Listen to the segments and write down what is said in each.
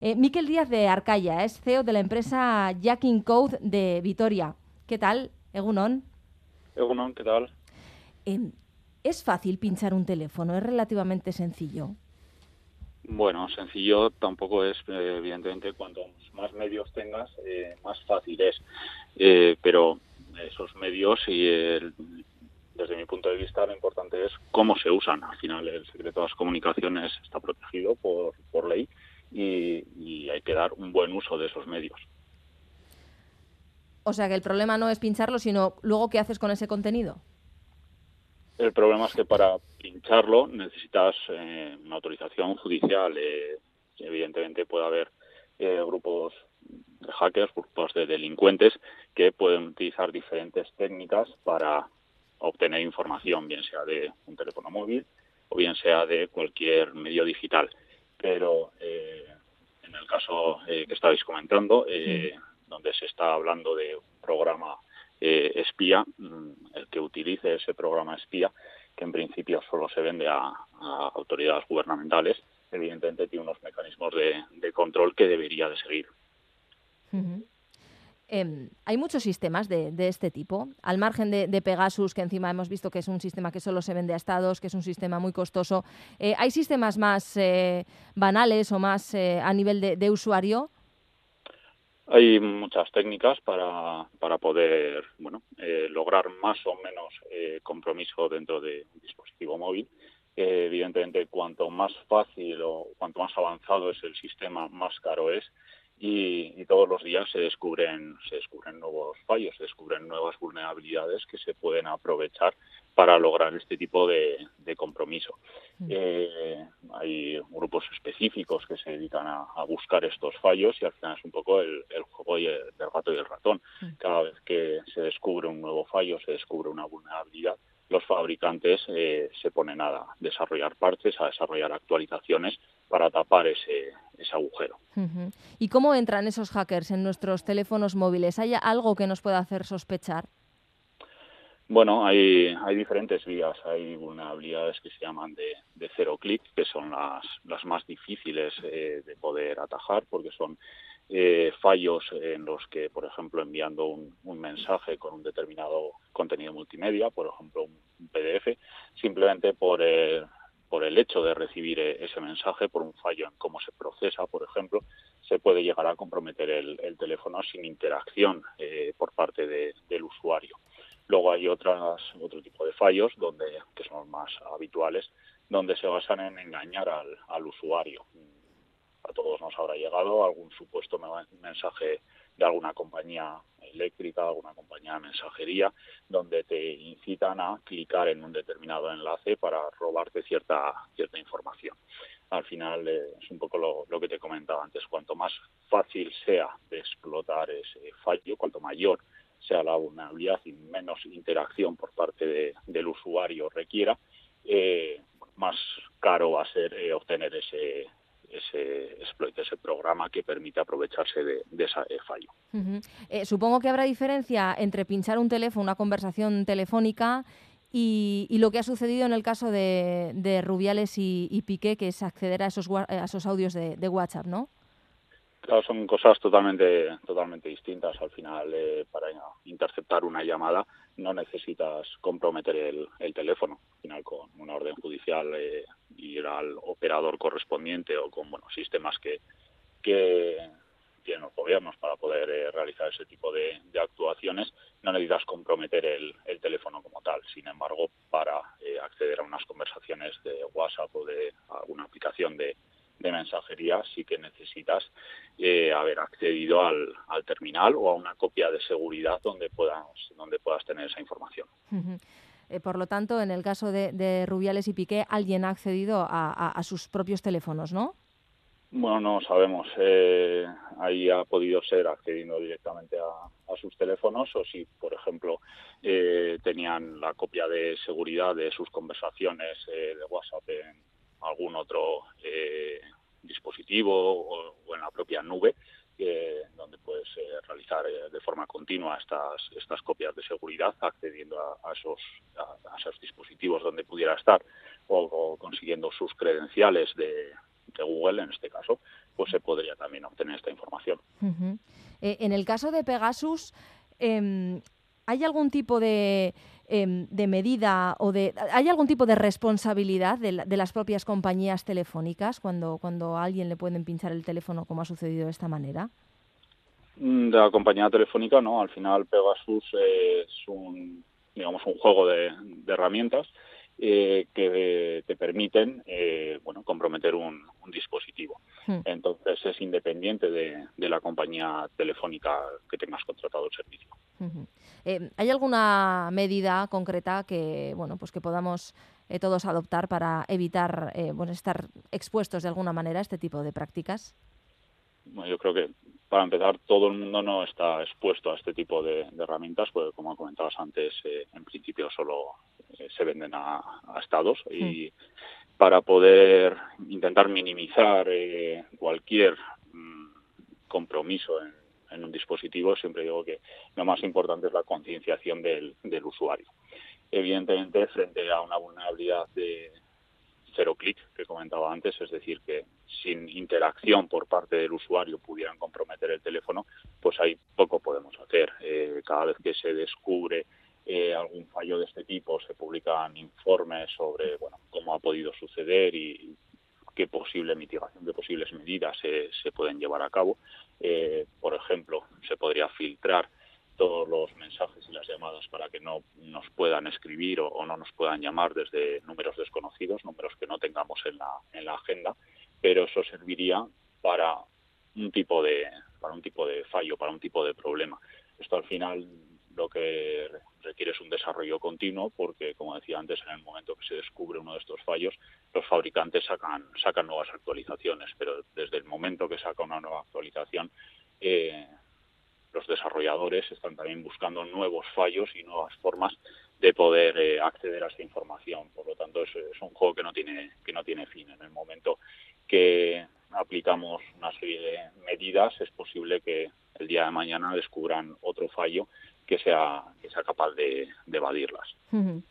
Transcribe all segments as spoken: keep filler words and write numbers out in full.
Eh, Miquel Díaz de Arcaya es C E O de la empresa Jacking Code de Vitoria. ¿Qué tal, Egunon? Egunon, ¿qué tal? Eh, ¿Es fácil pinchar un teléfono? ¿Es relativamente sencillo? Bueno, sencillo tampoco es, eh, evidentemente, cuanto más medios tengas, eh, más fácil es. Eh, pero esos medios, y el, desde mi punto de vista, lo importante es cómo se usan. Al final, el secreto de las comunicaciones está protegido por, por ley y, y hay que dar un buen uso de esos medios. O sea que el problema no es pincharlo, sino luego qué haces con ese contenido. El problema es que para pincharlo necesitas eh, una autorización judicial. Eh, evidentemente puede haber eh, grupos de hackers, grupos de delincuentes que pueden utilizar diferentes técnicas para obtener información, bien sea de un teléfono móvil o bien sea de cualquier medio digital. Pero eh, en el caso eh, que estabais comentando, eh, donde se está hablando de un programa eh, espía, el que utilice ese programa espía, que en principio solo se vende a, a autoridades gubernamentales, evidentemente tiene unos mecanismos de, de control que debería de seguir. Uh-huh. Eh, hay muchos sistemas de, de este tipo, al margen de, de Pegasus, que encima hemos visto que es un sistema que solo se vende a estados, que es un sistema muy costoso. Eh, ¿Hay sistemas más eh, banales o más eh, a nivel de, de usuario? Hay muchas técnicas para, para poder bueno, eh, lograr más o menos eh, compromiso dentro de un dispositivo móvil. Eh, evidentemente, cuanto más fácil o cuanto más avanzado es el sistema, más caro es. Y, y todos los días se descubren, se descubren nuevos fallos, se descubren nuevas vulnerabilidades que se pueden aprovechar para lograr este tipo de, de compromiso. Eh, hay grupos específicos que se dedican a, a buscar estos fallos y al final es un poco el, el juego y el, del gato y el ratón. Cada vez que se descubre un nuevo fallo, se descubre una vulnerabilidad, los fabricantes eh, se ponen a desarrollar parches, a desarrollar actualizaciones para tapar ese, ese agujero. Uh-huh. ¿Y cómo entran esos hackers en nuestros teléfonos móviles? ¿Hay algo que nos pueda hacer sospechar? Bueno, hay, hay diferentes vías. Hay vulnerabilidades que se llaman de, de cero clic, que son las, las más difíciles eh, de poder atajar, porque son eh, fallos en los que, por ejemplo, enviando un, un mensaje con un determinado contenido multimedia, por ejemplo, un, un P D F, simplemente por el, por el hecho de recibir ese mensaje, por un fallo en cómo se procesa, por ejemplo, se puede llegar a comprometer el, el teléfono sin interacción eh, por parte de, del usuario. Luego hay otras, otro tipo de fallos donde, que son más habituales, donde se basan en engañar al, al usuario. A todos nos habrá llegado algún supuesto mensaje de alguna compañía eléctrica, alguna compañía de mensajería, donde te incitan a clicar en un determinado enlace para robarte cierta, cierta información. Al final eh, es un poco lo, lo que te comentaba antes. Cuanto más fácil sea de explotar ese fallo, cuanto mayor sea la vulnerabilidad y menos interacción por parte de, del usuario requiera, eh, más caro va a ser eh, obtener ese, ese exploit, ese programa que permite aprovecharse de, de ese fallo. Uh-huh. Eh, supongo que habrá diferencia entre pinchar un teléfono, una conversación telefónica, y, y lo que ha sucedido en el caso de, de Rubiales y, y Piqué, que es acceder a esos, a esos audios de, de WhatsApp, ¿no? Claro, son cosas totalmente, totalmente distintas. Al final, eh, para interceptar una llamada no necesitas comprometer el, el teléfono. Al final, con una orden judicial, eh, ir al operador correspondiente o con bueno, sistemas que, que tienen los gobiernos para poder eh, realizar ese tipo de, de actuaciones, no necesitas comprometer el, el teléfono como tal. Sin embargo, para eh, acceder a unas conversaciones de WhatsApp o de alguna aplicación de de mensajería, sí que necesitas eh, haber accedido al, al terminal o a una copia de seguridad donde puedas, donde puedas tener esa información. Uh-huh. Eh, por lo tanto, en el caso de, de Rubiales y Piqué, alguien ha accedido a, a, a sus propios teléfonos, ¿no? Bueno, no sabemos. Eh, ahí ha podido ser accediendo directamente a, a sus teléfonos o si, por ejemplo, eh, tenían la copia de seguridad de sus conversaciones eh, de WhatsApp en algún otro eh, dispositivo o, o en la propia nube, eh, donde puedes eh, realizar eh, de forma continua estas estas copias de seguridad, accediendo a, a esos a, a esos dispositivos donde pudiera estar o, o consiguiendo sus credenciales de de Google en este caso, pues se podría también obtener esta información. Uh-huh. Eh, en el caso de Pegasus, eh, ¿hay algún tipo de, eh, de medida o de hay algún tipo de responsabilidad de, la, de las propias compañías telefónicas cuando, cuando a alguien le pueden pinchar el teléfono, como ha sucedido de esta manera? De la compañía telefónica, no. Al final Pegasus es un, digamos, un juego de, de herramientas eh, que te permiten, eh, bueno, comprometer un, un dispositivo. Hmm. Entonces es independiente de, de la compañía telefónica que tengas contratado el servicio. Uh-huh. Eh, ¿Hay alguna medida concreta que, bueno, pues que podamos eh, todos adoptar para evitar, eh, bueno, estar expuestos de alguna manera a este tipo de prácticas? Bueno, yo creo que para empezar, todo el mundo no está expuesto a este tipo de, de herramientas, porque como comentabas antes, eh, en principio solo eh, se venden a, a estados y mm. para poder intentar minimizar eh, cualquier mm, compromiso en, en un dispositivo, siempre digo que lo más importante es la concienciación del, del usuario. Evidentemente, frente a una vulnerabilidad de cero clic que comentaba antes, es decir, que sin interacción por parte del usuario pudieran comprometer el teléfono, pues ahí poco podemos hacer. Eh, cada vez que se descubre eh, algún fallo de este tipo, se publican informes sobre bueno cómo ha podido suceder y qué posible mitigación, qué posibles medidas se, se pueden llevar a cabo. Eh, por ejemplo, se podría filtrar todos los mensajes y las llamadas para que no nos puedan escribir o, o no nos puedan llamar desde números desconocidos, números que no tengamos en la en la agenda, pero eso serviría para un tipo de para un tipo de fallo, para un tipo de problema. Esto al final lo que requiere es un desarrollo continuo, porque como decía antes, en el momento que se descubre uno de estos fallos, los fabricantes sacan sacan nuevas actualizaciones, pero desde el momento que saca una nueva actualización, eh, los desarrolladores están también buscando nuevos fallos y nuevas formas de poder eh, acceder a esta información. Por lo tanto, es, es un juego que no tiene que no tiene fin. En el momento que aplicamos una serie de medidas, es posible que el día de mañana descubran otro fallo que sea que sea capaz de, de evadirlas. Uh-huh.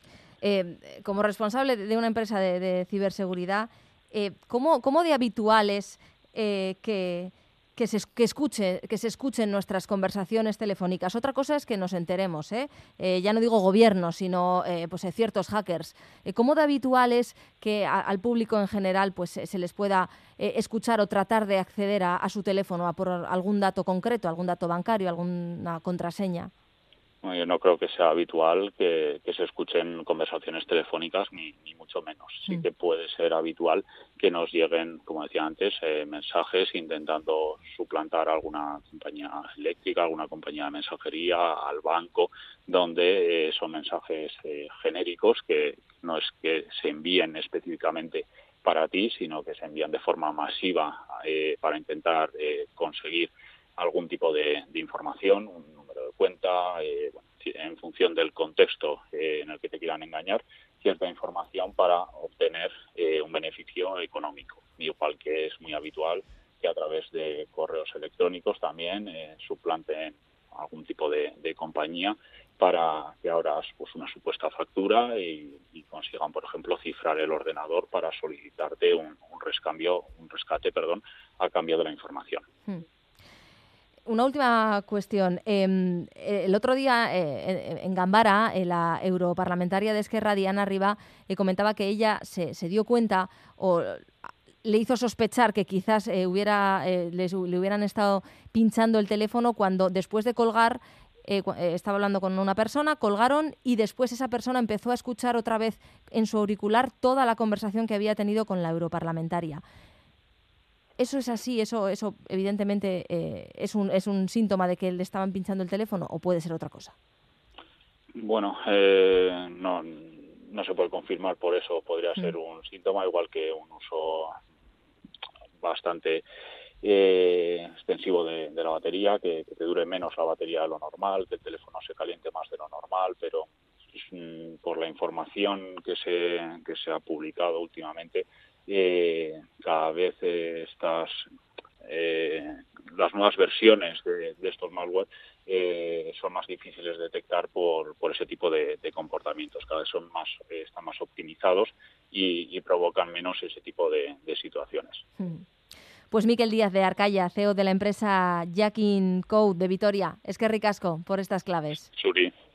Eh, como responsable de una empresa de, de ciberseguridad, eh, ¿cómo, cómo de habitual es eh, que Que se, que, escuche, que se escuchen nuestras conversaciones telefónicas? Otra cosa es que nos enteremos, ¿eh? Eh, ya no digo gobiernos, sino eh, pues, eh, ciertos hackers. Eh, ¿Cómo de habitual es que a, al público en general pues, se les pueda eh, escuchar o tratar de acceder a, a su teléfono a por algún dato concreto, algún dato bancario, alguna contraseña? Bueno, yo no creo que sea habitual que, que se escuchen conversaciones telefónicas, ni, ni mucho menos. Sí mm. que puede ser habitual que nos lleguen, como decía antes, eh, mensajes intentando suplantar alguna compañía eléctrica, alguna compañía de mensajería, al banco, donde eh, son mensajes eh, genéricos que no es que se envíen específicamente para ti, sino que se envían de forma masiva eh, para intentar eh, conseguir algún tipo de, de información, un número de cuenta, eh, bueno, en función del contexto eh, en el que te quieran engañar, cierta información para obtener eh, un beneficio económico. Igual que es muy habitual que a través de correos electrónicos también eh, suplanten algún tipo de, de compañía para que abras pues, una supuesta factura y, y consigan, por ejemplo, cifrar el ordenador para solicitarte un, un rescambio, un rescate, perdón, a cambio de la información. Hmm. Una última cuestión. Eh, el otro día eh, en Gambara, eh, la europarlamentaria de Esquerra, Diana Riba, eh, comentaba que ella se, se dio cuenta o le hizo sospechar que quizás eh, hubiera, eh, les, le hubieran estado pinchando el teléfono cuando después de colgar eh, estaba hablando con una persona, colgaron y después esa persona empezó a escuchar otra vez en su auricular toda la conversación que había tenido con la europarlamentaria. ¿Eso es así? ¿Eso, eso evidentemente eh, es, un, es un síntoma de que le estaban pinchando el teléfono o puede ser otra cosa? Bueno, eh, no, no se puede confirmar por eso. Podría mm. ser un síntoma, igual que un uso bastante eh, extensivo de, de la batería, que, que te dure menos la batería de lo normal, que el teléfono se caliente más de lo normal, pero mm, por la información que se, que se ha publicado últimamente, Eh, cada vez eh, estas eh, las nuevas versiones de, de estos malware eh, son más difíciles de detectar por, por ese tipo de, de comportamientos. Cada vez son más eh, están más optimizados y, y provocan menos ese tipo de, de situaciones. Hmm. Pues Mikel Díaz de Arcaya, C E O de la empresa Jackin Code de Vitoria. Es que ricasco por estas claves. Zuri.